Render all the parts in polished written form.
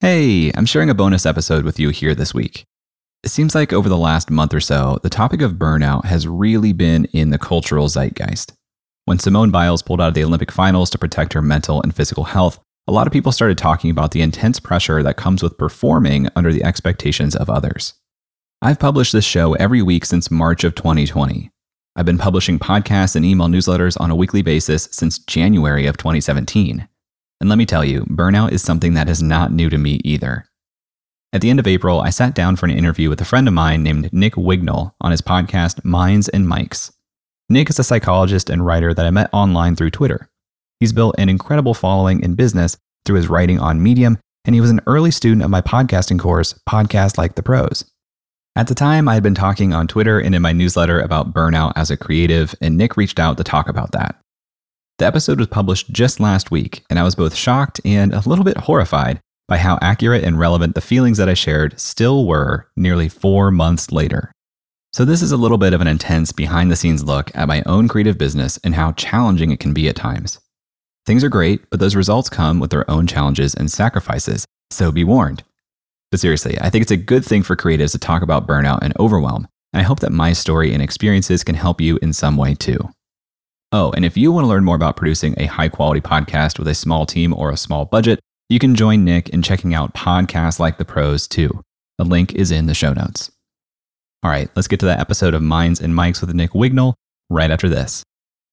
Hey, I'm sharing a bonus episode with you here this week. It seems like over the last month or so, the topic of burnout has really been in the cultural zeitgeist. When Simone Biles pulled out of the Olympic finals to protect her mental and physical health, a lot of people started talking about the intense pressure that comes with performing under the expectations of others. I've published this show every week since March of 2020. I've been publishing podcasts and email newsletters on a weekly basis since January of 2017. And let me tell you, burnout is something that is not new to me either. At the end of April, I sat down for an interview with a friend of mine named Nick Wignall on his podcast, Minds and Mics. Nick is a psychologist and writer that I met online through Twitter. He's built an incredible following in business through his writing on Medium, and he was an early student of my podcasting course, Podcast Like the Pros. At the time, I had been talking on Twitter and in my newsletter about burnout as a creative, and Nick reached out to talk about that. The episode was published just last week, and I was both shocked and a little bit horrified by how accurate and relevant the feelings that I shared still were nearly 4 months later. So this is a little bit of an intense behind-the-scenes look at my own creative business and how challenging it can be at times. Things are great, but those results come with their own challenges and sacrifices, so be warned. But seriously, I think it's a good thing for creatives to talk about burnout and overwhelm, and I hope that my story and experiences can help you in some way too. Oh, and if you want to learn more about producing a high-quality podcast with a small team or a small budget, you can join Nick in checking out Podcasts Like the Pros too. The link is in the show notes. All right, let's get to that episode of Minds and Mics with Nick Wignall right after this.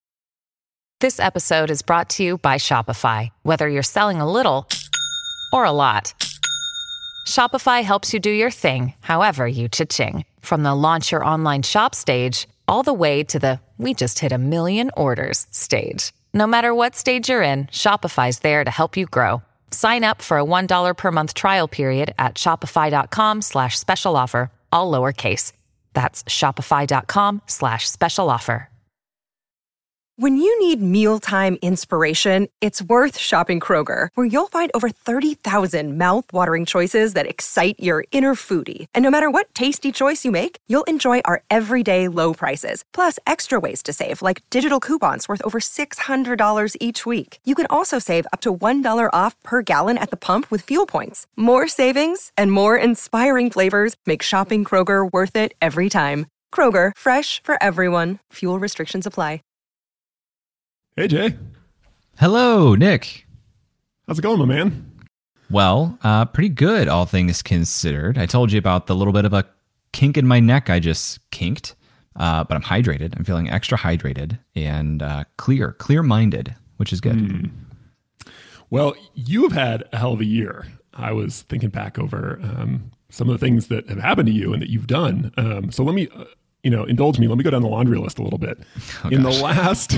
This episode is brought to you by Shopify. Whether you're selling a little or a lot, Shopify helps you do your thing, however you cha-ching. From the launch your online shop stage, all the way to the we just hit 1 million orders stage. No matter what stage you're in, Shopify's there to help you grow. Sign up for a $1 per month trial period at shopify.com/special offer, all lowercase. That's shopify.com/special offer. When you need mealtime inspiration, it's worth shopping Kroger, where you'll find over 30,000 mouth-watering choices that excite your inner foodie. And no matter what tasty choice you make, you'll enjoy our everyday low prices, plus extra ways to save, like digital coupons worth over $600 each week. You can also save up to $1 off per gallon at the pump with fuel points. More savings and more inspiring flavors make shopping Kroger worth it every time. Kroger, fresh for everyone. Fuel restrictions apply. Hey, Jay. Hello, Nick. How's it going, my man? Well, pretty good, all things considered. I told you about the little bit of a kink in my neck I just kinked, but I'm hydrated. I'm feeling extra hydrated and clear-minded, which is good. Well, you have had a hell of a year. I was thinking back over some of the things that have happened to you and that you've done. So let me... indulge me. Let me go down the laundry list a little bit. In the last,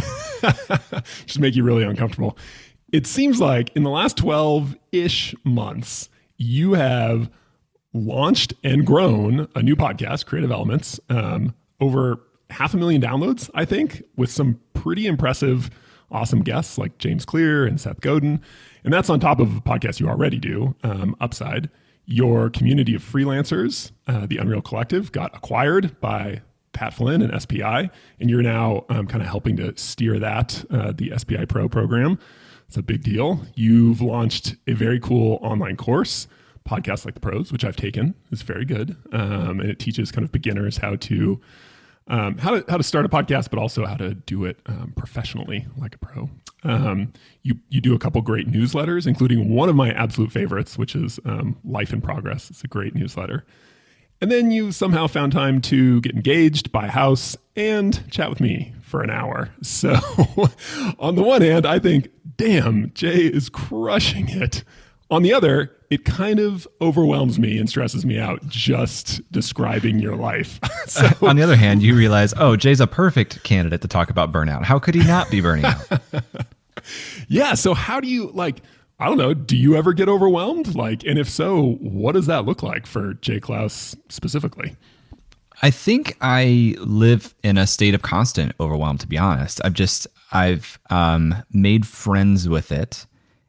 just make you really uncomfortable. It seems like in the last 12-ish months, you have launched and grown a new podcast, Creative Elements, over 500,000 downloads, I think, with some pretty impressive, awesome guests like James Clear and Seth Godin. And that's on top of a podcast you already do, Upside. Your community of freelancers, the Unreal Collective, got acquired by Pat Flynn and SPI, and you're now kind of helping to steer that, the SPI Pro program. It's a big deal. You've launched a very cool online course, Podcast Like the Pros, which I've taken. It's very good, and it teaches kind of beginners how to start a podcast, but also how to do it professionally like a pro. You do a couple great newsletters, including one of my absolute favorites, which is Life in Progress. It's a great newsletter. And then you somehow found time to get engaged, buy a house, and chat with me for an hour. So on the one hand, I think, damn, Jay is crushing it. On the other, it kind of overwhelms me and stresses me out just describing your life. So, on the other hand, you realize, oh, Jay's a perfect candidate to talk about burnout. How could he not be burning out? Yeah. So how do you, I don't know, do you ever get overwhelmed? And if so, what does that look like for Jay Clouse specifically? I think I live in a state of constant overwhelm, to be honest. I've made friends with it,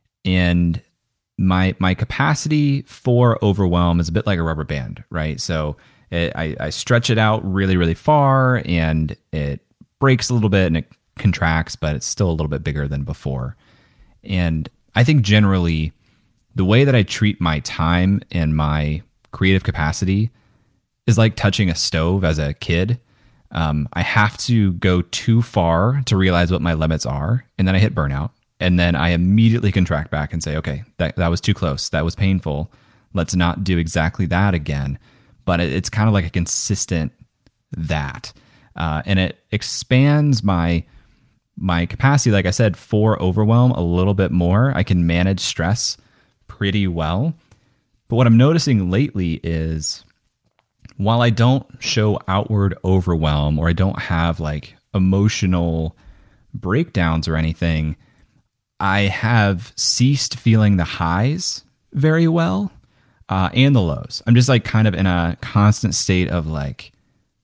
and my capacity for overwhelm is a bit like a rubber band, right? So I stretch it out really, really far, and it breaks a little bit and it contracts, but it's still a little bit bigger than before. And I think generally the way that I treat my time and my creative capacity is like touching a stove as a kid. I have to go too far to realize what my limits are, and then I hit burnout. And then I immediately contract back and say, okay, that was too close. That was painful. Let's not do exactly that again. But it's kind of like a consistent that. And it expands my capacity, like I said, for overwhelm a little bit more. I can manage stress pretty well. But what I'm noticing lately is while I don't show outward overwhelm or I don't have like emotional breakdowns or anything, I have ceased feeling the highs very well and the lows. I'm just like kind of in a constant state of like,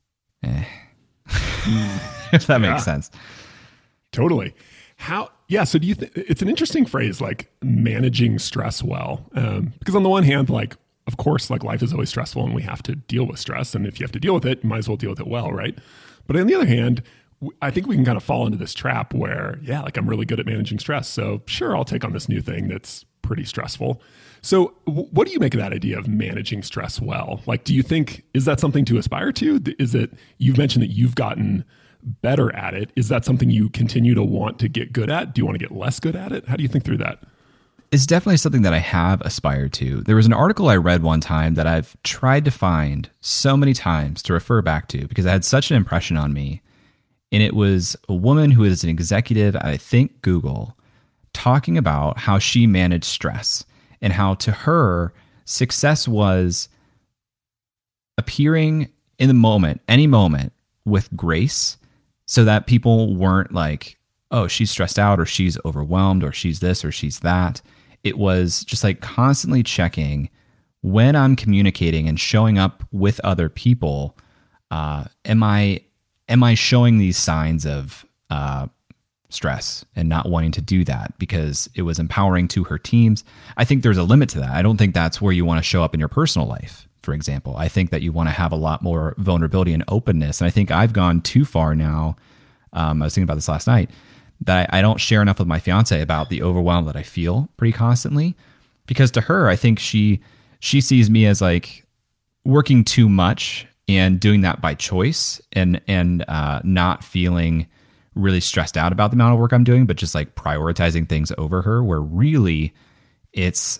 if that makes sense. Totally. So do you think it's an interesting phrase, like managing stress well? Because on the one hand, like, of course, like life is always stressful and we have to deal with stress. And if you have to deal with it, you might as well deal with it well, right? But on the other hand, I think we can kind of fall into this trap where, like I'm really good at managing stress. So sure, I'll take on this new thing that's pretty stressful. So what do you make of that idea of managing stress well? Like, do you think, is that something to aspire to? Is it, you've mentioned that you've gotten better at it. Is that something you continue to want to get good at? Do you want to get less good at it? How do you think through that? It's definitely something that I have aspired to. There was an article I read one time that I've tried to find so many times to refer back to because it had such an impression on me. And it was a woman who is an executive at, I think, Google, talking about how she managed stress and how to her success was appearing in the moment, any moment, with grace so that people weren't like, oh, she's stressed out or she's overwhelmed or she's this or she's that. It was just like constantly checking when I'm communicating and showing up with other people, am I showing these signs of stress and not wanting to do that because it was empowering to her teams? I think there's a limit to that. I don't think that's where you want to show up in your personal life, for example. I think that you want to have a lot more vulnerability and openness. And I think I've gone too far now. I was thinking about this last night, that I don't share enough with my fiance about the overwhelm that I feel pretty constantly. Because to her, I think she sees me as like working too much and doing that by choice and not feeling really stressed out about the amount of work I'm doing, but just like prioritizing things over her, where really it's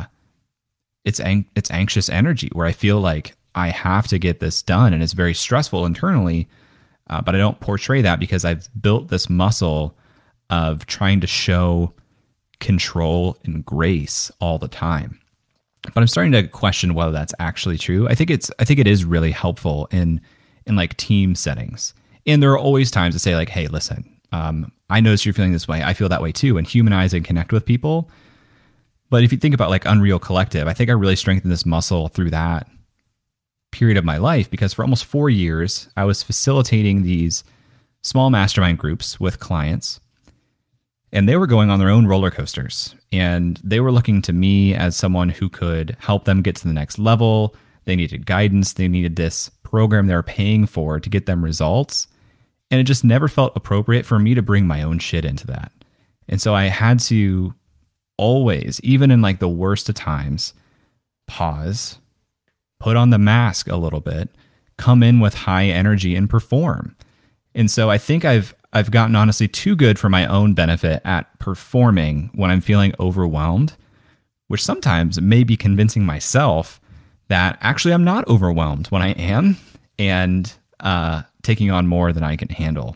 anxious energy where I feel like I have to get this done and it's very stressful internally, but I don't portray that because I've built this muscle of trying to show control and grace all the time. But I'm starting to question whether that's actually true. I think it is really helpful in like team settings. And there are always times to say like, hey, listen, I notice you're feeling this way. I feel that way too, and humanize and connect with people. But if you think about like Unreal Collective, I think I really strengthened this muscle through that period of my life because for almost 4 years, I was facilitating these small mastermind groups with clients. And they were going on their own roller coasters. And they were looking to me as someone who could help them get to the next level. They needed guidance. They needed this program they were paying for to get them results. And it just never felt appropriate for me to bring my own shit into that. And so I had to always, even in like the worst of times, pause, put on the mask a little bit, come in with high energy and perform. And so I think I've gotten honestly too good for my own benefit at performing when I'm feeling overwhelmed, which sometimes may be convincing myself that actually I'm not overwhelmed when I am and taking on more than I can handle.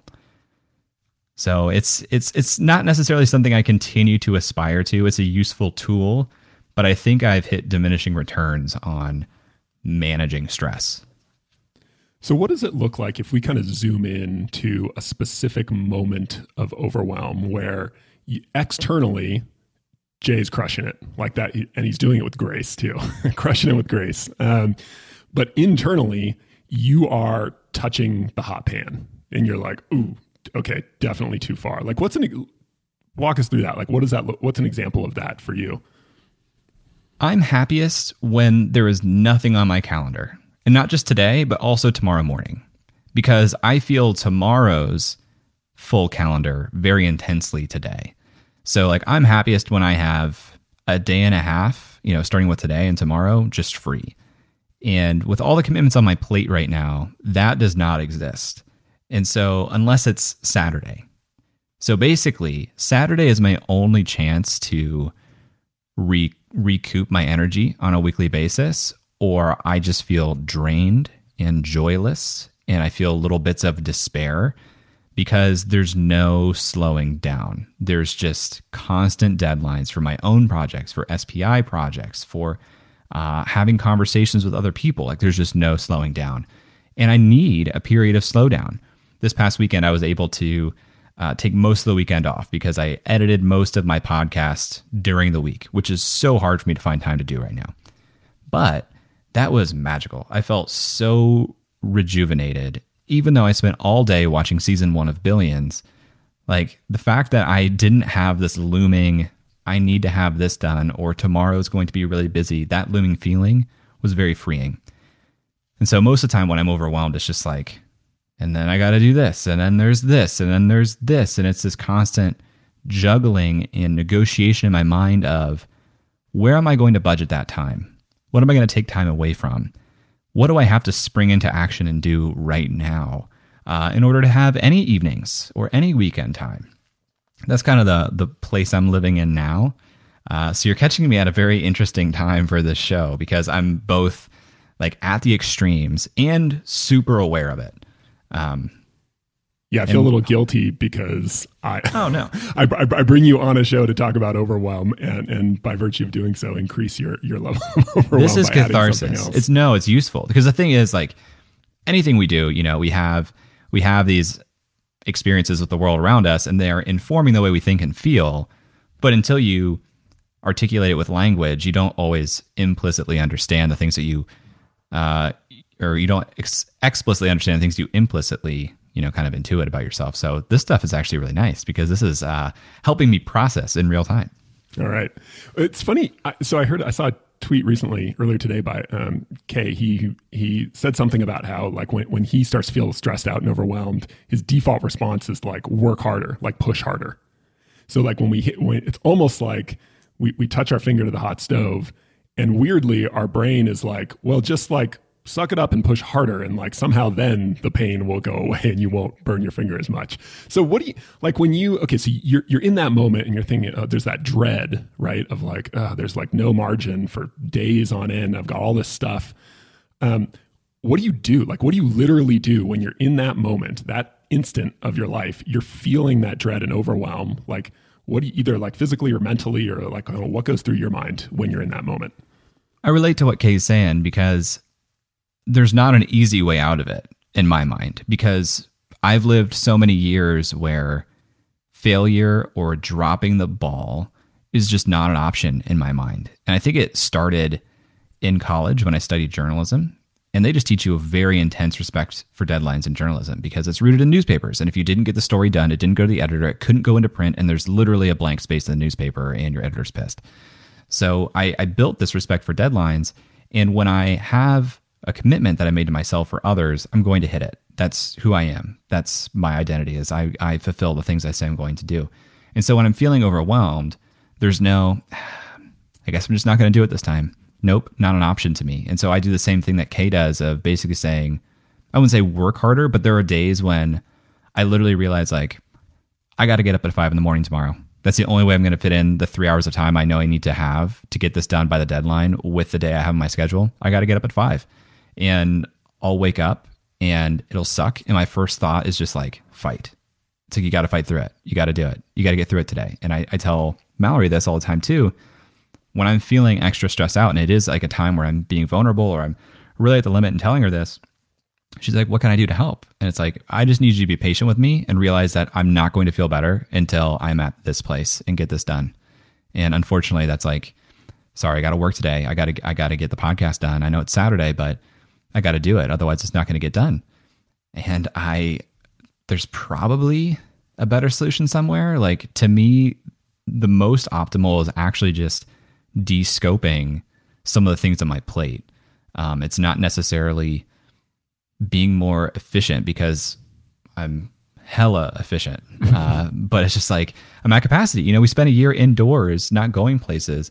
So it's not necessarily something I continue to aspire to. It's a useful tool, but I think I've hit diminishing returns on managing stress. So what does it look like if we kind of zoom in to a specific moment of overwhelm where externally Jay's crushing it like that, and he's doing it with grace too, crushing it with grace. But internally, you are touching the hot pan and you're like, ooh, okay, definitely too far. Like walk us through that. Like, what does that look? What's an example of that for you? I'm happiest when there is nothing on my calendar. And not just today, but also tomorrow morning, because I feel tomorrow's full calendar very intensely today. So like I'm happiest when I have a day and a half, starting with today and tomorrow, just free. And with all the commitments on my plate right now, that does not exist. And so unless it's Saturday. So basically, Saturday is my only chance to recoup my energy on a weekly basis, or I just feel drained and joyless, and I feel little bits of despair because there's no slowing down. There's just constant deadlines for my own projects, for SPI projects, for having conversations with other people. Like there's just no slowing down. And I need a period of slowdown. This past weekend, I was able to take most of the weekend off because I edited most of my podcast during the week, which is so hard for me to find time to do right now. But that was magical. I felt so rejuvenated, even though I spent all day watching season 1 of Billions. Like the fact that I didn't have this looming, I need to have this done, or tomorrow's going to be really busy, that looming feeling was very freeing. And so most of the time when I'm overwhelmed, it's just like, and then I got to do this, and then there's this, and then there's this. And it's this constant juggling and negotiation in my mind of where am I going to budget that time? What am I going to take time away from? What do I have to spring into action and do right now in order to have any evenings or any weekend time? That's kind of the place I'm living in now. So you're catching me at a very interesting time for this show because I'm both like at the extremes and super aware of it. Yeah, I feel a little guilty because I bring you on a show to talk about overwhelm, and by virtue of doing so, increase your level of overwhelm. This is catharsis. It's useful because the thing is, like anything we do, we have these experiences with the world around us, and they are informing the way we think and feel. But until you articulate it with language, you don't always implicitly understand the things that you, or you don't explicitly understand the things you implicitly kind of intuit about yourself. So this stuff is actually really nice because this is helping me process in real time. All right. It's funny. So I saw a tweet earlier today by Kay. He said something about how like when he starts to feel stressed out and overwhelmed, his default response is like work harder, like push harder. So like when it's almost like we touch our finger to the hot stove, and weirdly our brain is like, well, just like suck it up and push harder, and like somehow then the pain will go away and you won't burn your finger as much. So what do you like when you so you're in that moment and you're thinking there's that dread, right, of like there's like no margin for days on end, I've got all this stuff. What do you do? Like what do you literally do when you're in that moment, that instant of your life, you're feeling that dread and overwhelm? Like what do you, either like physically or mentally, or like what goes through your mind when you're in that moment? I relate to what Kay's saying because there's not an easy way out of it in my mind, because I've lived so many years where failure or dropping the ball is just not an option in my mind. And I think it started in college when I studied journalism, and they just teach you a very intense respect for deadlines in journalism because it's rooted in newspapers. And if you didn't get the story done, it didn't go to the editor, it couldn't go into print, and there's literally a blank space in the newspaper and your editor's pissed. So I built this respect for deadlines, and when I have a commitment that I made to myself or others, I'm going to hit it. That's who I am. That's my identity, is I fulfill the things I say I'm going to do. And so when I'm feeling overwhelmed, there's no, I guess I'm just not going to do it this time. Nope, not an option to me. And so I do the same thing that Kay does of basically saying, I wouldn't say work harder, but there are days when I literally realize like, I got to get up at 5 a.m. tomorrow. That's the only way I'm going to fit in the 3 hours of time I know I need to have to get this done by the deadline with the day I have in my schedule. I got to get up at 5. And I'll wake up and it'll suck. And my first thought is just like, fight. It's like, you got to fight through it. You got to do it. You got to get through it today. And I tell Mallory this all the time too. When I'm feeling extra stressed out and it is like a time where I'm being vulnerable or I'm really at the limit and telling her this, she's like, what can I do to help? And it's like, I just need you to be patient with me and realize that I'm not going to feel better until I'm at this place and get this done. And unfortunately, that's like, sorry, I got to work today. I got to get the podcast done. I know it's Saturday, but I got to do it. Otherwise it's not going to get done. And there's probably a better solution somewhere. Like to me, the most optimal is actually just de-scoping some of the things on my plate. It's not necessarily being more efficient because I'm hella efficient. But it's just like I'm at capacity. We spent a year indoors, not going places.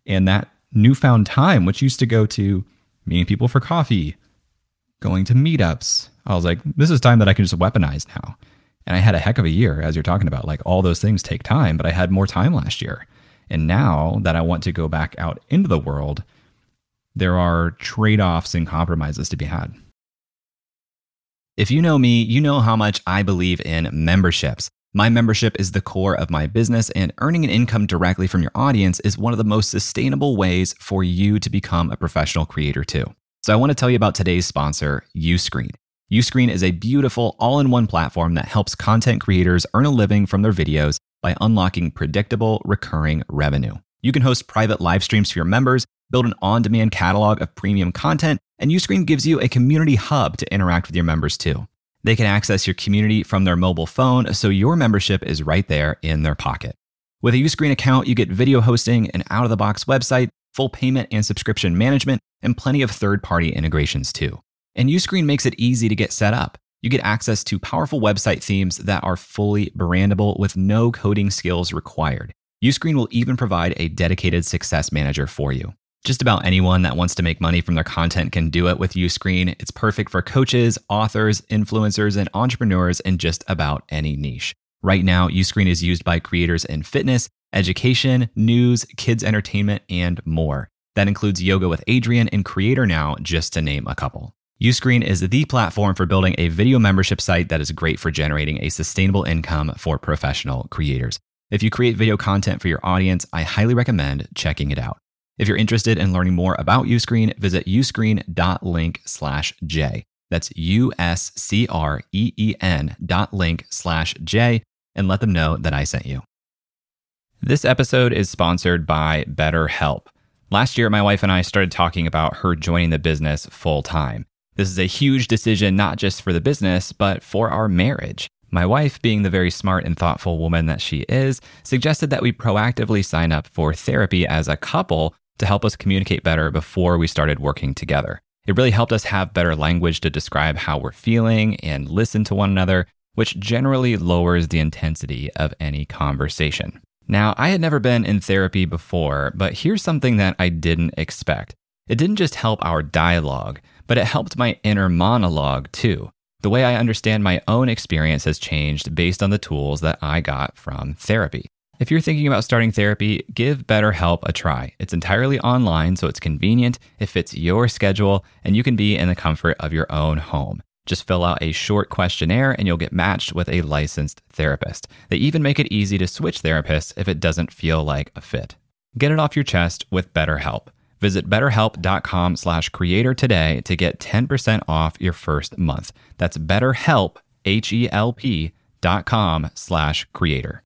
And that newfound time, which used to go to meeting people for coffee, going to meetups, I was like, this is time that I can just weaponize now. And I had a heck of a year, as you're talking about. Like, all those things take time, but I had more time last year. And now that I want to go back out into the world, there are trade-offs and compromises to be had. If you know me, you know how much I believe in memberships. My membership is the core of my business, and earning an income directly from your audience is one of the most sustainable ways for you to become a professional creator too. So I want to tell you about today's sponsor, Uscreen. Uscreen is a beautiful all-in-one platform that helps content creators earn a living from their videos by unlocking predictable, recurring revenue. You can host private live streams for your members, build an on-demand catalog of premium content, and Uscreen gives you a community hub to interact with your members too. They can access your community from their mobile phone, so your membership is right there in their pocket. With a Uscreen account, you get video hosting, an out-of-the-box website, full payment and subscription management, and plenty of third-party integrations too. And Uscreen makes it easy to get set up. You get access to powerful website themes that are fully brandable with no coding skills required. Uscreen will even provide a dedicated success manager for you. Just about anyone that wants to make money from their content can do it with Uscreen. It's perfect for coaches, authors, influencers, and entrepreneurs in just about any niche. Right now, Uscreen is used by creators in fitness, education, news, kids entertainment, and more. That includes Yoga with Adriene and Creator Now, just to name a couple. Uscreen is the platform for building a video membership site that is great for generating a sustainable income for professional creators. If you create video content for your audience, I highly recommend checking it out. If you're interested in learning more about Uscreen, visit uscreen.link/J. That's uscreen.link/J, and let them know that I sent you. This episode is sponsored by BetterHelp. Last year, my wife and I started talking about her joining the business full time. This is a huge decision, not just for the business, but for our marriage. My wife, being the very smart and thoughtful woman that she is, suggested that we proactively sign up for therapy as a couple to help us communicate better before we started working together. It really helped us have better language to describe how we're feeling and listen to one another, which generally lowers the intensity of any conversation. Now, I had never been in therapy before, but here's something that I didn't expect. It didn't just help our dialogue, but it helped my inner monologue too. The way I understand my own experience has changed based on the tools that I got from therapy. If you're thinking about starting therapy, give BetterHelp a try. It's entirely online, so it's convenient, it fits your schedule, and you can be in the comfort of your own home. Just fill out a short questionnaire and you'll get matched with a licensed therapist. They even make it easy to switch therapists if it doesn't feel like a fit. Get it off your chest with BetterHelp. Visit betterhelp.com/creator today to get 10% off your first month. That's BetterHelp, HELP.com/creator.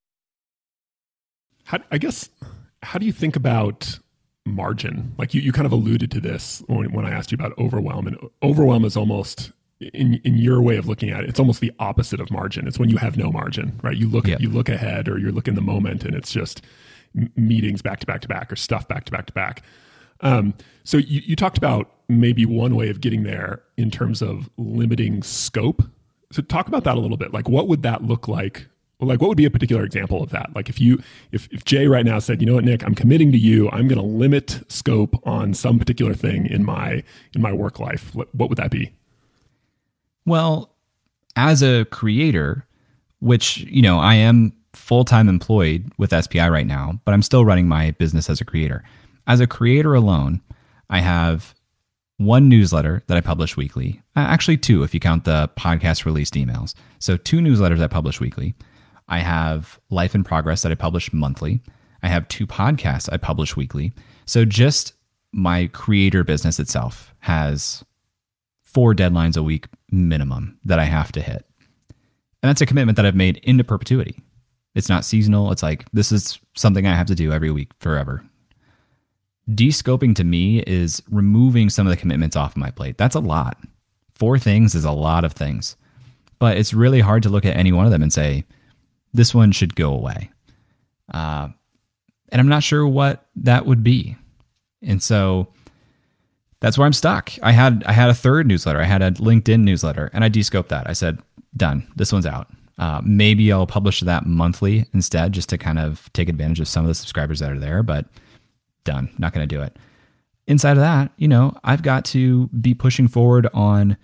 How do you think about margin? Like you kind of alluded to this when I asked you about overwhelm, and overwhelm is almost, in your way of looking at it, it's almost the opposite of margin. It's when you have no margin, right? You look ahead, or you're looking in the moment, and it's just meetings back to back to back, or stuff back to back to back. So you talked about maybe one way of getting there in terms of limiting scope. So talk about that a little bit. Like, what would that look like? Like, what would be a particular example of that? Like, if Jay right now said, you know what, Nick, I'm committing to you, I'm going to limit scope on some particular thing in my work life, what would that be? Well, as a creator, which, I am full-time employed with SPI right now, but I'm still running my business as a creator. As a creator alone, I have one newsletter that I publish weekly. Actually, two, if you count the podcast released emails. So 2 newsletters I publish weekly. I have Life in Progress that I publish monthly. I have 2 podcasts I publish weekly. So just my creator business itself has 4 deadlines a week minimum that I have to hit. And that's a commitment that I've made into perpetuity. It's not seasonal. It's like, this is something I have to do every week forever. De-scoping to me is removing some of the commitments off of my plate. That's a lot. 4 things is a lot of things. But it's really hard to look at any one of them and say, this one should go away. And I'm not sure what that would be. And so that's where I'm stuck. I had a 3rd newsletter. I had a LinkedIn newsletter, and I de-scoped that. I said, done. This one's out. Maybe I'll publish that monthly instead, just to kind of take advantage of some of the subscribers that are there. But done, not going to do it. Inside of that, I've got to be pushing forward on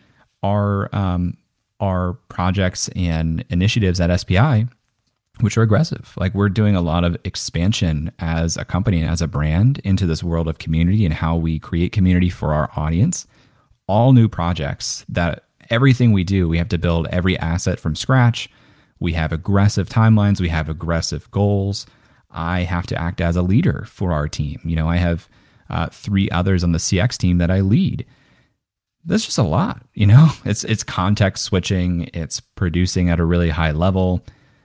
our projects and initiatives at SPI, which are aggressive. Like, we're doing a lot of expansion as a company and as a brand into this world of community and how we create community for our audience. All new projects that everything we do, we have to build every asset from scratch. We have aggressive timelines. We have aggressive goals. I have to act as a leader for our team. I have 3 others on the CX team that I lead. That's just a lot, It's context switching. It's producing at a really high level.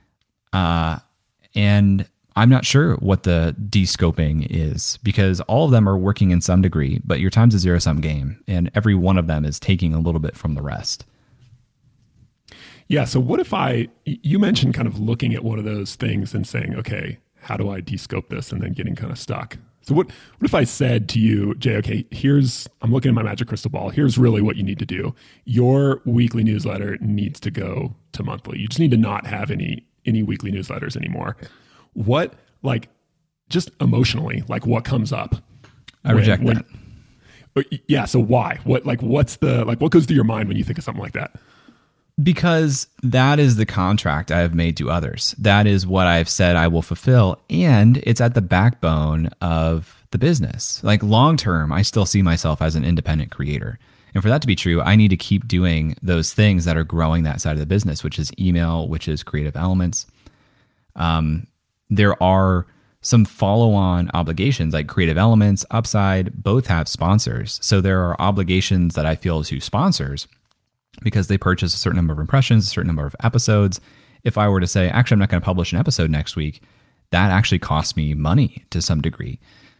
And I'm not sure what the de-scoping is, because all of them are working in some degree, but your time's a zero-sum game, and every one of them is taking a little bit from the rest. Yeah. So what if you mentioned kind of looking at one of those things and saying, okay, how do I de-scope this, and then getting kind of stuck? So what if I said to you, Jay, okay, I'm looking at my magic crystal ball. Here's really what you need to do. Your weekly newsletter needs to go to monthly. You just need to not have any weekly newsletters anymore. What, just emotionally, what comes up? I reject that. Yeah. So why? What goes through your mind when you think of something like that? Because that is the contract I have made to others. That is what I've said I will fulfill. And it's at the backbone of the business. Long term, I still see myself as an independent creator. And for that to be true, I need to keep doing those things that are growing that side of the business, which is email, which is Creative Elements. There are some follow-on obligations, like Creative Elements, Upside, both have sponsors. So there are obligations that I feel to sponsors because they purchase a certain number of impressions, a certain number of episodes. If I were to say, actually, I'm not going to publish an episode next week, that actually costs me money to some degree.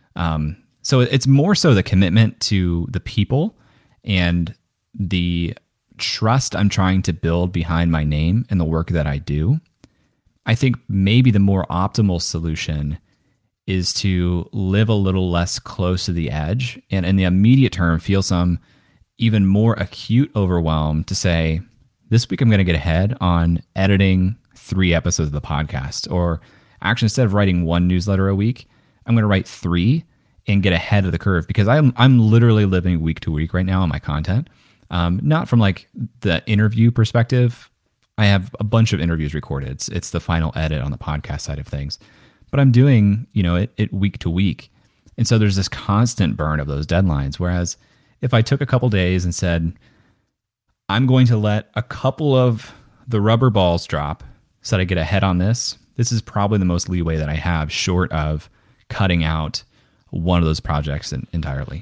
So it's more so the commitment to the people and the trust I'm trying to build behind my name and the work that I do. I think maybe the more optimal solution is to live a little less close to the edge and in the immediate term feel some even more acute overwhelm to say, this week I'm going to get ahead on editing 3 episodes of the podcast. Or actually, instead of writing 1 newsletter a week, I'm going to write 3 and get ahead of the curve, because I'm literally living week to week right now on my content. Not from the interview perspective. I have a bunch of interviews recorded. It's the final edit on the podcast side of things. But I'm doing, it week to week. And so there's this constant burn of those deadlines. Whereas if I took a couple days and said, I'm going to let a couple of the rubber balls drop so that I get ahead on this is probably the most leeway that I have, short of cutting out one of those projects entirely.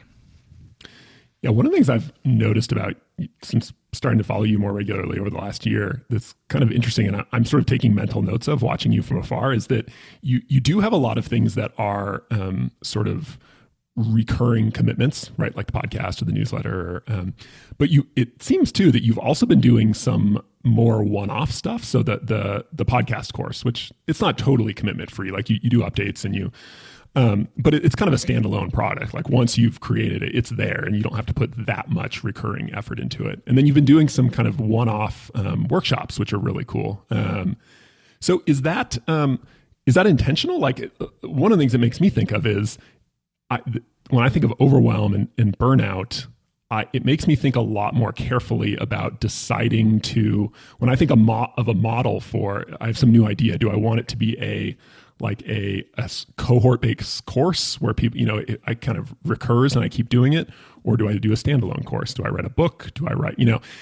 Yeah, one of the things I've noticed about, since starting to follow you more regularly over the last year, that's kind of interesting, and I'm sort of taking mental notes of watching you from afar, is that you do have a lot of things that are sort of recurring commitments, right? Like the podcast or the newsletter. But it seems too that you've also been doing some more one-off stuff. So the podcast course, which it's not totally commitment free, you do updates and but it's kind of a standalone product. Once you've created it, it's there and you don't have to put that much recurring effort into it. And then you've been doing some kind of one-off workshops, which are really cool. So is that intentional? One of the things that makes me think of is, when I think of overwhelm and burnout, it makes me think a lot more carefully about deciding to, when I think of a model for, I have some new idea. Do I want it to be a cohort-based course where people, I kind of recurs and I keep doing it? Or do I do a standalone course? Do I write a book? Do I write,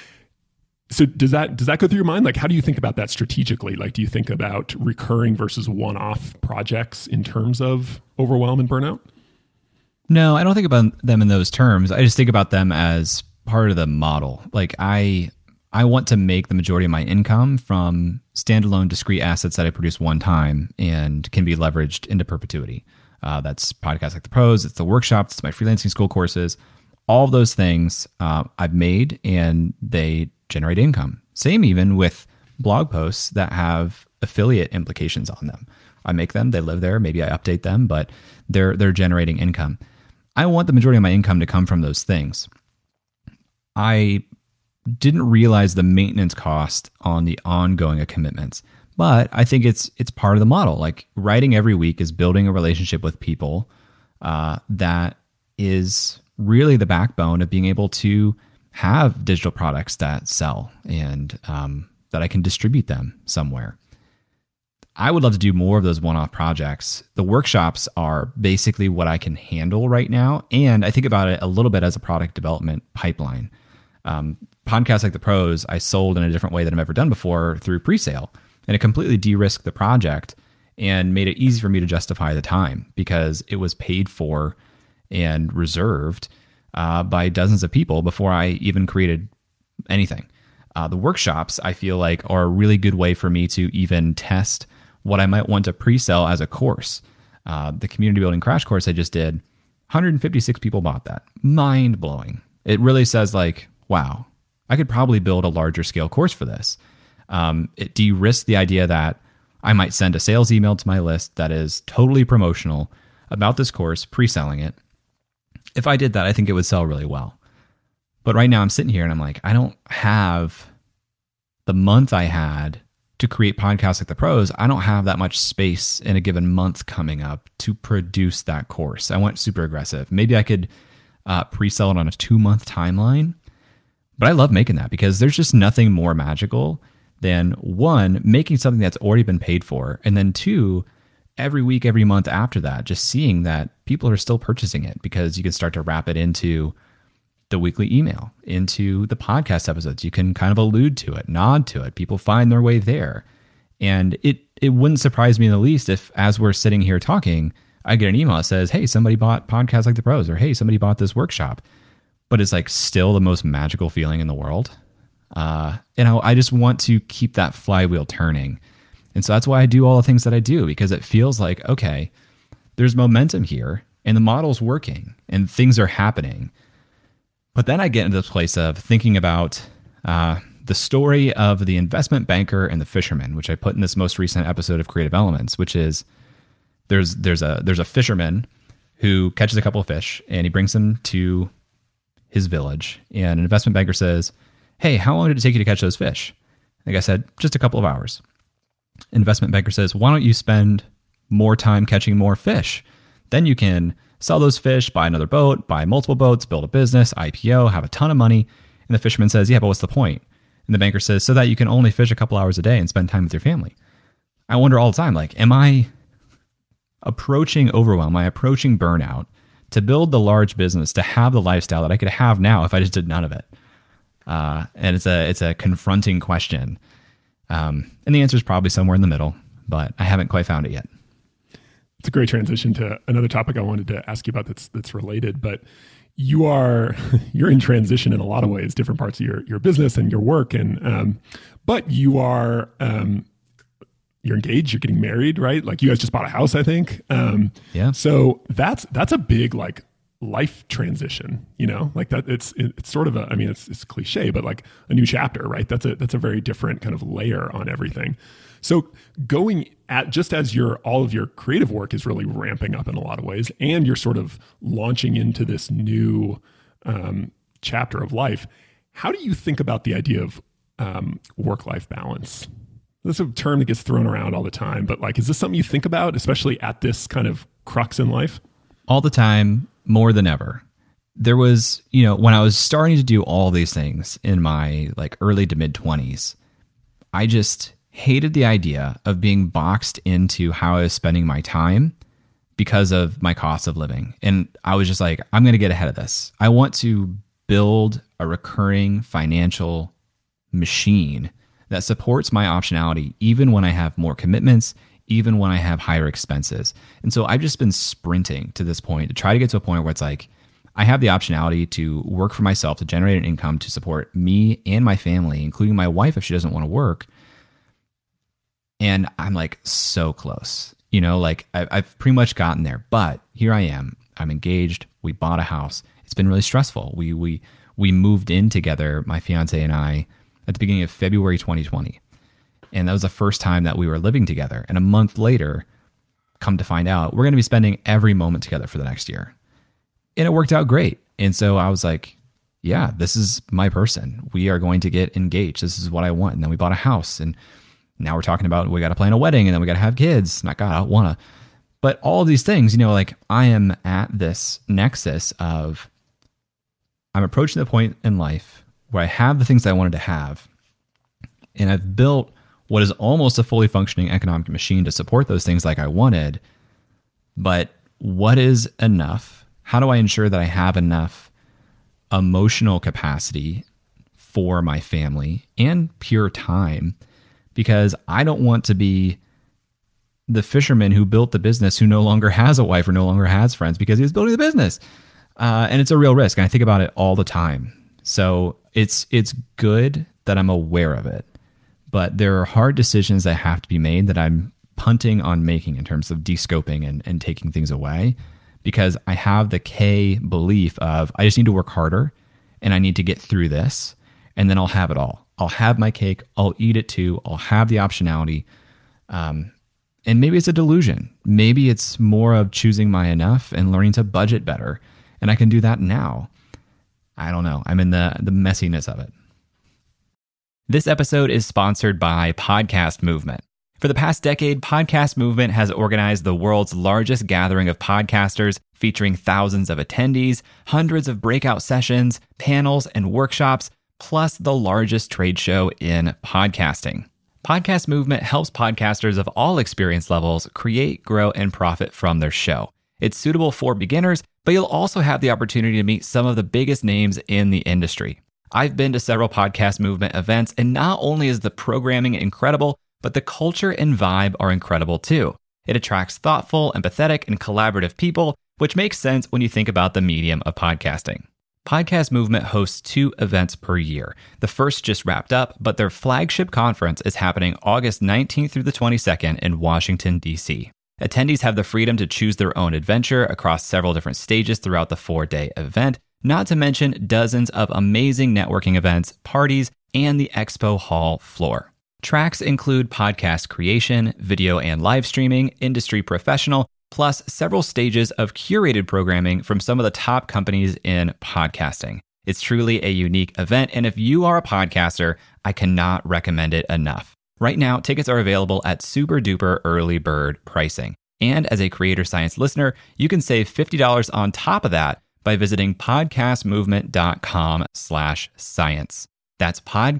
So does that go through your mind? How do you think about that strategically? Do you think about recurring versus one-off projects in terms of overwhelm and burnout? No, I don't think about them in those terms. I just think about them as part of the model. I want to make the majority of my income from standalone discrete assets that I produce one time and can be leveraged into perpetuity. That's podcasts like The Pros, it's the workshops, it's my freelancing school courses. All of those things I've made and they generate income. Same even with blog posts that have affiliate implications on them. I make them, they live there, maybe I update them, but they're generating income. I want the majority of my income to come from those things. I didn't realize the maintenance cost on the ongoing commitments, but I think it's part of the model. Writing every week is building a relationship with people that is really the backbone of being able to have digital products that sell and that I can distribute them somewhere. I would love to do more of those one-off projects. The workshops are basically what I can handle right now. And I think about it a little bit as a product development pipeline. Podcasts like The Pros, I sold in a different way than I've ever done before through pre-sale. And it completely de-risked the project and made it easy for me to justify the time because it was paid for and reserved by dozens of people before I even created anything. The workshops, I feel like, are a really good way for me to even test what I might want to pre-sell as a course. The community building crash course I just did, 156 people bought that. Mind blowing. It really says like, wow, I could probably build a larger scale course for this. It de-risked the idea that I might send a sales email to my list that is totally promotional about this course, pre-selling it. If I did that, I think it would sell really well. But right now I'm sitting here and I'm like, I don't have the month I had to create podcasts like The Pros. I don't have that much space in a given month coming up to produce that course. I went super aggressive. Maybe I could pre-sell it on a 2-month timeline. But I love making that because there's just nothing more magical than 1, making something that's already been paid for. And then 2, every week, every month after that, just seeing that people are still purchasing it because you can start to wrap it into the weekly email, into the podcast episodes. You can kind of allude to it, nod to it. People find their way there. And it wouldn't surprise me in the least if, as we're sitting here talking, I get an email that says, hey, somebody bought podcasts like The Pros, or hey, somebody bought this workshop. But it's like still the most magical feeling in the world. I just want to keep that flywheel turning. And so that's why I do all the things that I do, because it feels like, okay, there's momentum here and the model's working and things are happening. But then I get into this place of thinking about the story of the investment banker and the fisherman, which I put in this most recent episode of Creative Elements, which is there's a fisherman who catches a couple of fish and he brings them to his village. And an investment banker says, hey, how long did it take you to catch those fish? The guy said, just a couple of hours. Investment banker says, why don't you spend more time catching more fish? Then you can sell those fish, buy another boat, buy multiple boats, build a business, IPO, have a ton of money. And the fisherman says, yeah, but what's the point? And the banker says, so that you can only fish a couple hours a day and spend time with your family. I wonder all the time, like, am I approaching overwhelm? Am I approaching burnout to build the large business, to have the lifestyle that I could have now if I just did none of it? And it's a confronting question. And the answer is probably somewhere in the middle, but I haven't quite found it yet. It's a great transition to another topic I wanted to ask you about that's related, but you're in transition in a lot of ways, different parts of your business and your work. And, but you're engaged, you're getting married, right? Like you guys just bought a house, I think. Yeah. So that's a big like life transition, like that it's sort of it's cliche, but like a new chapter, right? That's a very different kind of layer on everything. So going at just as all of your creative work is really ramping up in a lot of ways, and you're sort of launching into this new chapter of life, how do you think about the idea of work-life balance? That's a term that gets thrown around all the time, but like, is this something you think about, especially at this kind of crux in life? All the time, more than ever. There was, when I was starting to do all these things in my like early to mid 20s, I just hated the idea of being boxed into how I was spending my time because of my cost of living. And I was just like, I'm going to get ahead of this. I want to build a recurring financial machine that supports my optionality, even when I have more commitments, even when I have higher expenses. And so I've just been sprinting to this point to try to get to a point where it's like, I have the optionality to work for myself, to generate an income to support me and my family, including my wife if she doesn't want to work. And I'm like so close, like I've pretty much gotten there, but here I am. I'm engaged. We bought a house. It's been really stressful. We moved in together, my fiance and I, at the beginning of February 2020. And that was the first time that we were living together. And a month later, come to find out, we're going to be spending every moment together for the next year. And it worked out great. And so I was like, yeah, this is my person. We are going to get engaged. This is what I want. And then we bought a house. And now we're talking about we got to plan a wedding and then we got to have kids. Not God, I don't want to But all of these things, like I am at this nexus of I'm approaching the point in life where I have the things I wanted to have, and I've built what is almost a fully functioning economic machine to support those things like I wanted. But what is enough? How do I ensure that I have enough emotional capacity for my family and pure time? Because I don't want to be the fisherman who built the business who no longer has a wife or no longer has friends because he was building the business. And it's a real risk. And I think about it all the time. So it's good that I'm aware of it, but there are hard decisions that have to be made that I'm punting on making in terms of descoping and taking things away, because I have the K belief of I just need to work harder and I need to get through this, and then I'll have it all. I'll have my cake. I'll eat it too. I'll have the optionality. And maybe it's a delusion. Maybe it's more of choosing my enough and learning to budget better. And I can do that now. I don't know. I'm in the messiness of it. This episode is sponsored by Podcast Movement. For the past decade, Podcast Movement has organized the world's largest gathering of podcasters, featuring thousands of attendees, hundreds of breakout sessions, panels, and workshops, plus the largest trade show in podcasting. Podcast Movement helps podcasters of all experience levels create, grow, and profit from their show. It's suitable for beginners, but you'll also have the opportunity to meet some of the biggest names in the industry. I've been to several Podcast Movement events, and not only is the programming incredible, but the culture and vibe are incredible too. It attracts thoughtful, empathetic, and collaborative people, which makes sense when you think about the medium of podcasting. Podcast Movement hosts 2 events per year. The first just wrapped up, but their flagship conference is happening August 19th through the 22nd in Washington, D.C. Attendees have the freedom to choose their own adventure across several different stages throughout the 4-day event, not to mention dozens of amazing networking events, parties, and the expo hall floor. Tracks include podcast creation, video and live streaming, industry professional, plus several stages of curated programming from some of the top companies in podcasting. It's truly a unique event, and if you are a podcaster, I cannot recommend it enough. Right now, tickets are available at super duper early bird pricing. And as a Creator Science listener, you can save $50 on top of that by visiting podcastmovement.com/science. That's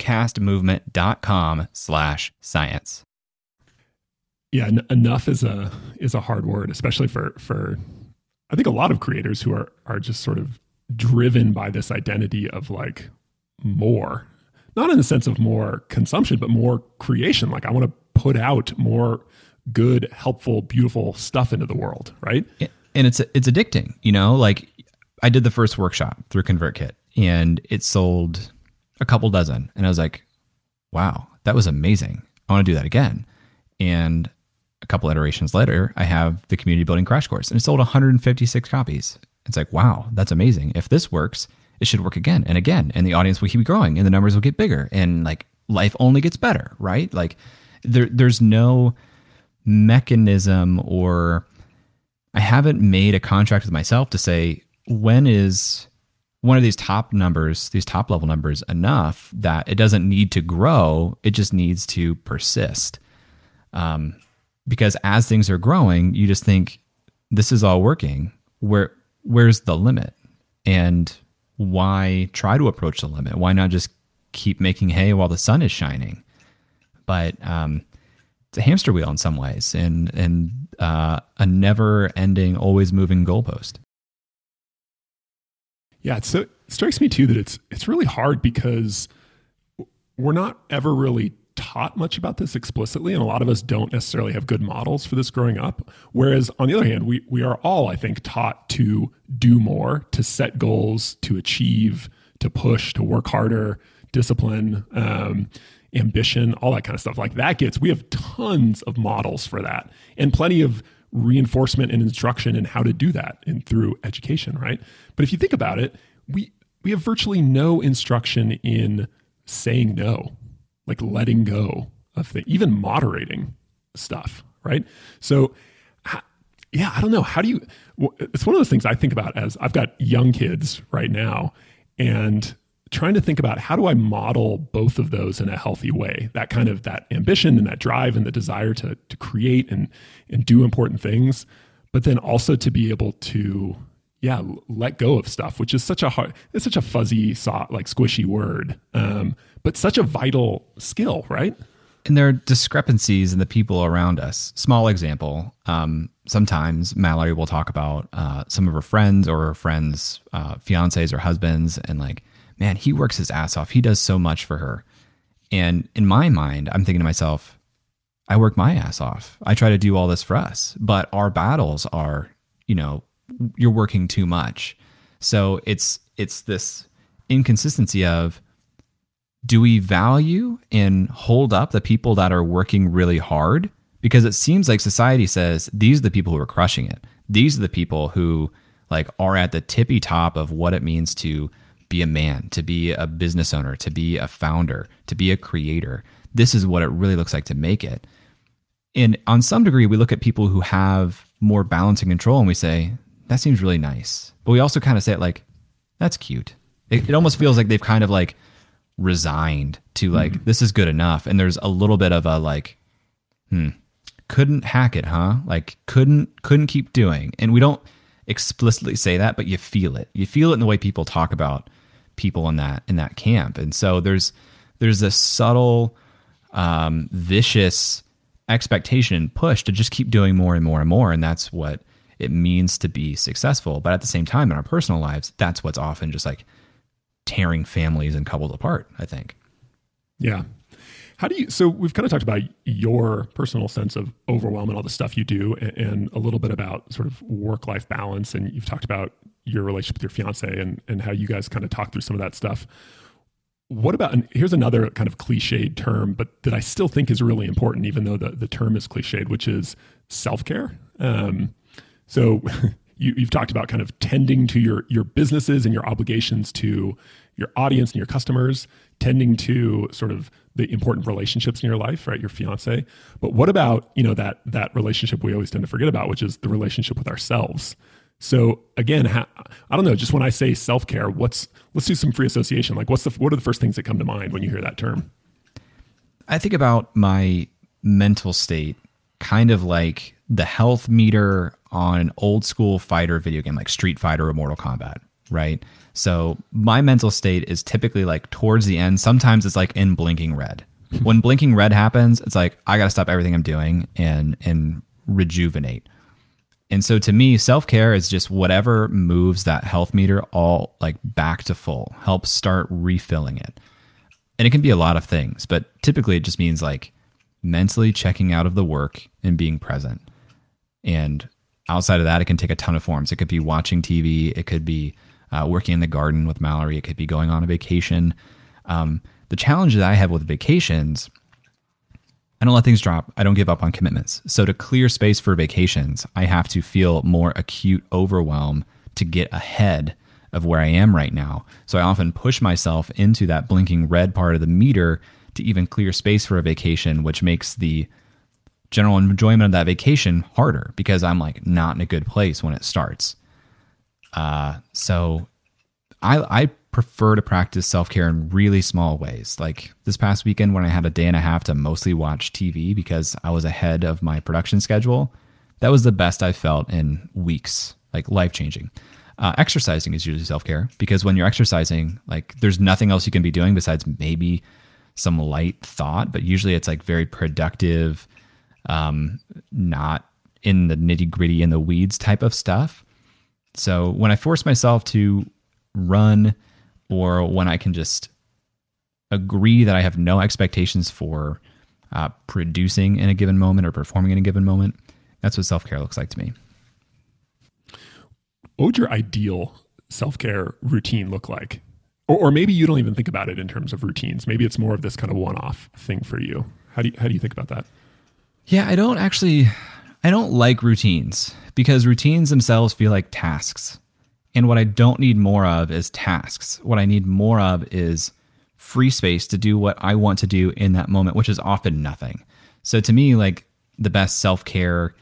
podcastmovement.com/science. Yeah, enough is a hard word, especially for I think a lot of creators who are just sort of driven by this identity of like more, not in the sense of more consumption, but more creation. Like I want to put out more good, helpful, beautiful stuff into the world, right? And it's addicting, like I did the first workshop through ConvertKit and it sold a couple dozen. And I was like, wow, that was amazing. I want to do that again. And a couple iterations later, I have the community building crash course and it sold 156 copies. It's like, wow, that's amazing. If this works, it should work again and again. And the audience will keep growing and the numbers will get bigger and like life only gets better, right? Like there's no mechanism, or I haven't made a contract with myself to say, when is one of these top numbers, these top level numbers enough that it doesn't need to grow, it just needs to persist. Because as things are growing, you just think this is all working. Where's the limit? And why try to approach the limit? Why not just keep making hay while the sun is shining? But it's a hamster wheel in some ways, and a never-ending, always moving goalpost. Yeah, it strikes me too that it's really hard because we're not ever really taught much about this explicitly, and a lot of us don't necessarily have good models for this growing up. Whereas on the other hand, we are all, I think, taught to do more, to set goals, to achieve, to push, to work harder, discipline, ambition, all that kind of stuff. Like we have tons of models for that and plenty of reinforcement and instruction in how to do that and through education, right? But if you think about it, we have virtually no instruction in saying no, like letting go of things, even moderating stuff, right? So, yeah, I don't know. It's one of those things I think about as I've got young kids right now and trying to think about how do I model both of those in a healthy way? That ambition and that drive and the desire to create and do important things. but then also to be able to, let go of stuff, which is it's such a fuzzy, like squishy word, but such a vital skill, right? And there are discrepancies in the people around us. Small example, sometimes Mallory will talk about some of her friends or her friends' fiancés or husbands, and like, man, he works his ass off. He does so much for her. And in my mind, I'm thinking to myself, I work my ass off. I try to do all this for us, but our battles are, you're working too much. So it's this inconsistency of, do we value and hold up the people that are working really hard? Because it seems like society says these are the people who are crushing it. These are the people who like are at the tippy top of what it means to be a man, to be a business owner, to be a founder, to be a creator. This is what it really looks like to make it. And on some degree, we look at people who have more balance and control and we say, that seems really nice. But we also kind of say it like, that's cute. It almost feels like they've kind of like resigned to like, this is good enough. And there's a little bit of a like, couldn't hack it, huh? Like couldn't keep doing. And we don't explicitly say that, but you feel it. You feel it in the way people talk about people in that camp. And so there's this subtle, vicious expectation and push to just keep doing more and more and more. And that's what it means to be successful. But at the same time, in our personal lives, that's what's often just like tearing families and couples apart, I think. Yeah. So we've kind of talked about your personal sense of overwhelm and all the stuff you do, and a little bit about sort of work-life balance. And you've talked about your relationship with your fiance and how you guys kind of talk through some of that stuff. What about, and here's another kind of cliched term, but that I still think is really important, even though the term is cliched, which is self-care. So you've talked about kind of tending to your businesses and your obligations to your audience and your customers, tending to sort of the important relationships in your life, right? Your fiance. But what about, that relationship we always tend to forget about, which is the relationship with ourselves. So again, I don't know, just when I say self-care, let's do some free association. Like what are the first things that come to mind when you hear that term? I think about my mental state kind of like the health meter on an old school fighter video game, like Street Fighter or Mortal Kombat, right? So my mental state is typically like towards the end. Sometimes it's like in blinking red. When blinking red happens, it's like, I got to stop everything I'm doing and rejuvenate. And so to me, self-care is just whatever moves that health meter all like back to full, helps start refilling it. And it can be a lot of things, but typically it just means like mentally checking out of the work and being present. And outside of that, it can take a ton of forms. It could be watching TV. It could be working in the garden with Mallory. It could be going on a vacation. The challenge that I have with vacations, I don't let things drop. I don't give up on commitments. So to clear space for vacations, I have to feel more acute overwhelm to get ahead of where I am right now. So I often push myself into that blinking red part of the meter to even clear space for a vacation, which makes the general enjoyment of that vacation harder because I'm like not in a good place when it starts. So I prefer to practice self-care in really small ways. Like this past weekend when I had a day and a half to mostly watch TV because I was ahead of my production schedule, that was the best I felt in weeks, like life-changing. Exercising is usually self-care because when you're exercising, like there's nothing else you can be doing besides maybe some light thought, but usually it's like very productive, not in the nitty-gritty in the weeds type of stuff. So when I force myself to run, or when I can just agree that I have no expectations for producing in a given moment or performing in a given moment, that's what self-care looks like to me. What would your ideal self-care routine look like? Or maybe you don't even think about it in terms of routines. Maybe it's more of this kind of one-off thing for you. How do you think about that? Yeah, I don't like routines because routines themselves feel like tasks. And what I don't need more of is tasks. What I need more of is free space to do what I want to do in that moment, which is often nothing. So to me, like the best self-care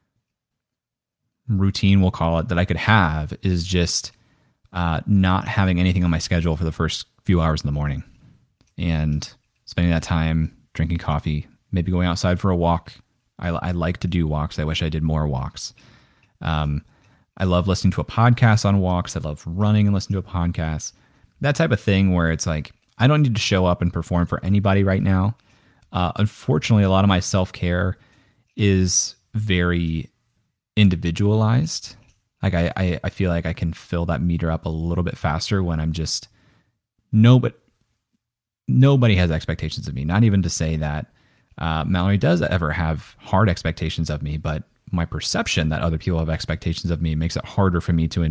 routine, we'll call it, that I could have is just not having anything on my schedule for the first few hours in the morning and spending that time drinking coffee, maybe going outside for a walk. I like to do walks. I wish I did more walks. I love listening to a podcast on walks. I love running and listening to a podcast. That type of thing where it's like, I don't need to show up and perform for anybody right now. Unfortunately, a lot of my self-care is very individualized. Like I feel like I can fill that meter up a little bit faster when I'm just nobody has expectations of me. Not even to say that Mallory does ever have hard expectations of me, but my perception that other people have expectations of me makes it harder for me to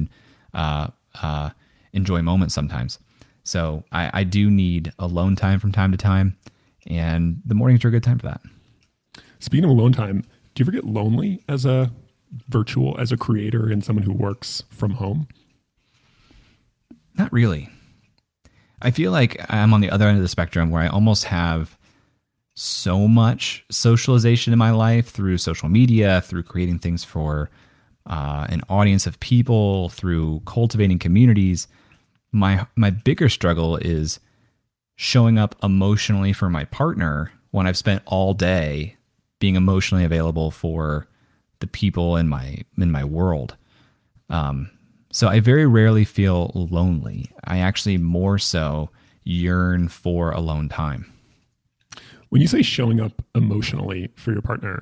enjoy moments sometimes. So I do need alone time from time to time, and the mornings are a good time for that. Speaking of alone time, do you ever get lonely as a creator and someone who works from home? Not really. I feel like I'm on the other end of the spectrum where I almost have so much socialization in my life through social media, through creating things for an audience of people, through cultivating communities. My bigger struggle is showing up emotionally for my partner when I've spent all day being emotionally available for the people in my world. So I very rarely feel lonely. I actually more so yearn for alone time. When you say showing up emotionally for your partner,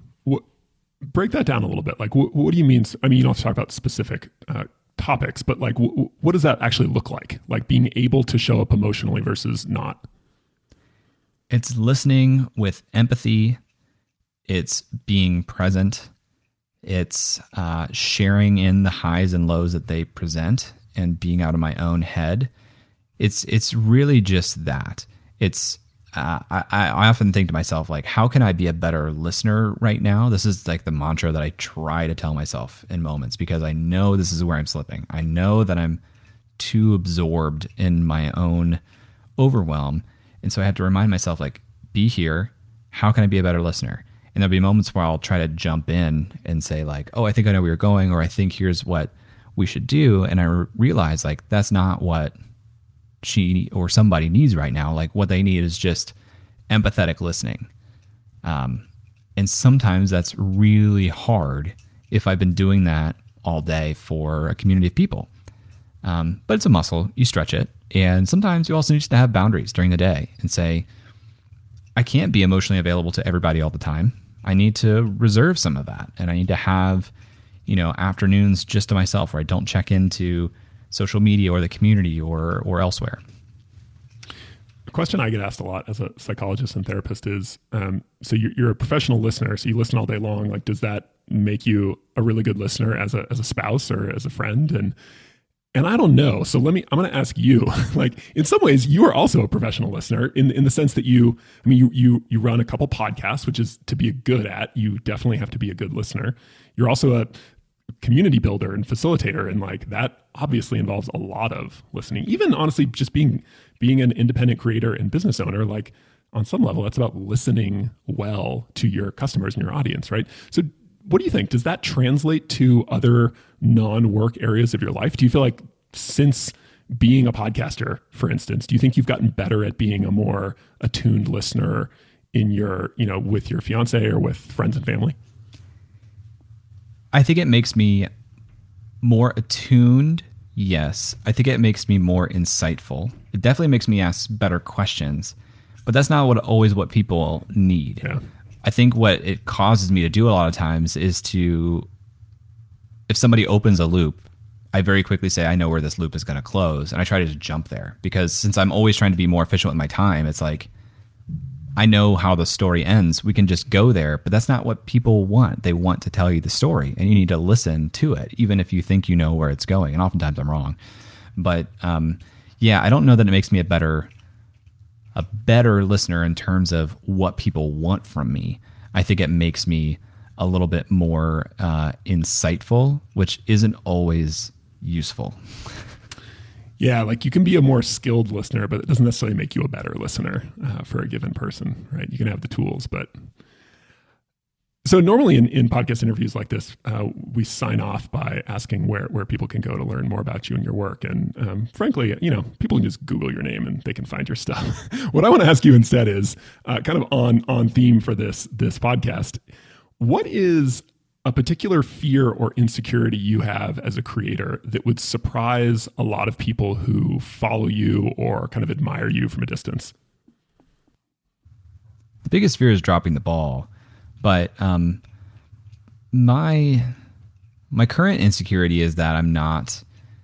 break that down a little bit. Like, what do you mean? I mean, you don't have to talk about specific topics, but like, what does that actually look like? Like being able to show up emotionally versus not? It's listening with empathy. It's being present. It's sharing in the highs and lows that they present and being out of my own head. It's really just that. It's I often think to myself, like, how can I be a better listener right now? This is like the mantra that I try to tell myself in moments, because I know this is where I'm slipping. I know that I'm too absorbed in my own overwhelm. And so I have to remind myself, like, be here. How can I be a better listener? And there'll be moments where I'll try to jump in and say, like, oh, I think I know where you're going, or I think here's what we should do. And I realize, like, that's not what she or somebody needs right now. Like, what they need is just empathetic listening. And sometimes that's really hard if I've been doing that all day for a community of people. But it's a muscle. You stretch it. And sometimes you also need to have boundaries during the day and say, I can't be emotionally available to everybody all the time. I need to reserve some of that. And I need to have, afternoons just to myself where I don't check into social media or the community or elsewhere. A question I get asked a lot as a psychologist and therapist is, so you're a professional listener, so you listen all day long. Like, does that make you a really good listener as a spouse or as a friend? And I don't know. So I'm going to ask you, like, in some ways you are also a professional listener in the sense that you run a couple podcasts, which is to be good at. You definitely have to be a good listener. You're also a community builder and facilitator. And like, that obviously involves a lot of listening, even honestly, just being an independent creator and business owner. Like, on some level, that's about listening well to your customers and your audience, right? So what do you think? Does that translate to other non-work areas of your life? Do you feel like, since being a podcaster, for instance, do you think you've gotten better at being a more attuned listener in your, with your fiance or with friends and family? I think it makes me more attuned. Yes. I think it makes me more insightful. It definitely makes me ask better questions, but that's not always what people need. Yeah. I think what it causes me to do a lot of times is if somebody opens a loop, I very quickly say, I know where this loop is going to close. And I try to just jump there, because since I'm always trying to be more efficient with my time, it's like, I know how the story ends. We can just go there, but that's not what people want. They want to tell you the story, and you need to listen to it, even if you think you know where it's going. And oftentimes I'm wrong. But I don't know that it makes me a better listener in terms of what people want from me. I think it makes me a little bit more insightful, which isn't always useful. Yeah, like, you can be a more skilled listener, but it doesn't necessarily make you a better listener for a given person, right? You can have the tools, but... So normally in podcast interviews like this, we sign off by asking where people can go to learn more about you and your work. And frankly, people can just Google your name and they can find your stuff. What I want to ask you instead is kind of on theme for this podcast. What is a particular fear or insecurity you have as a creator that would surprise a lot of people who follow you or kind of admire you from a distance? The biggest fear is dropping the ball, but my current insecurity is that I'm not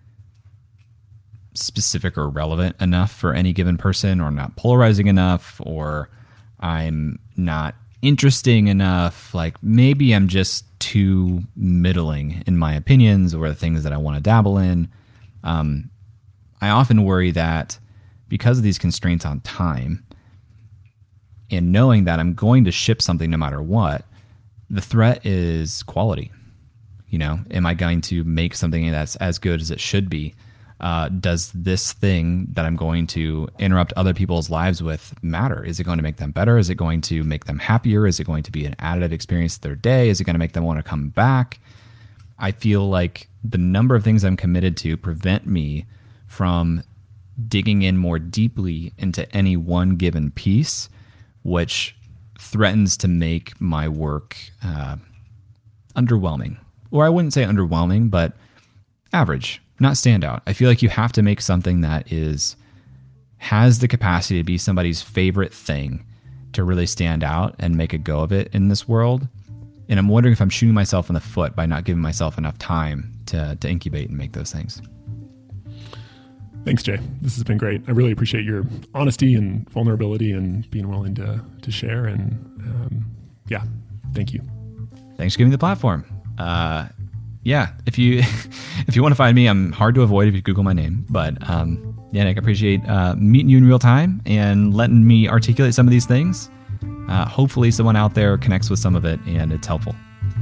specific or relevant enough for any given person, or not polarizing enough, or I'm not interesting enough. Like, maybe I'm just too middling in my opinions or the things that I want to dabble in. I often worry that because of these constraints on time, and knowing that I'm going to ship something no matter what, the threat is quality. You know, am I going to make something that's as good as it should be? Does this thing that I'm going to interrupt other people's lives with matter? Is it going to make them better? Is it going to make them happier? Is it going to be an additive experience to their day? Is it going to make them want to come back? I feel like the number of things I'm committed to prevent me from digging in more deeply into any one given piece, which threatens to make my work underwhelming. Or I wouldn't say underwhelming, but average. Not standout. I feel like you have to make something that has the capacity to be somebody's favorite thing to really stand out and make a go of it in this world. And I'm wondering if I'm shooting myself in the foot by not giving myself enough time to incubate and make those things. Thanks, Jay. This has been great. I really appreciate your honesty and vulnerability and being willing to share. And thank you. Thanks for giving me the platform. If you want to find me, I'm hard to avoid if you Google my name. But Nick, I appreciate meeting you in real time and letting me articulate some of these things. Hopefully someone out there connects with some of it and it's helpful.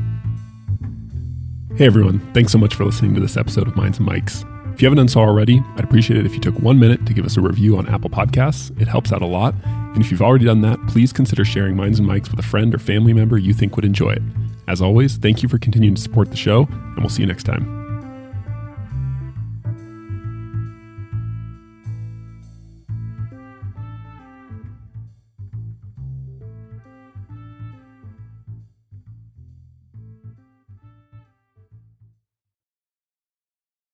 Hey everyone, thanks so much for listening to this episode of Minds and Mics. If you haven't done so already, I'd appreciate it if you took 1 minute to give us a review on Apple Podcasts. It helps out a lot. And if you've already done that, please consider sharing Minds and Mics with a friend or family member you think would enjoy it. As always, thank you for continuing to support the show, and we'll see you next time.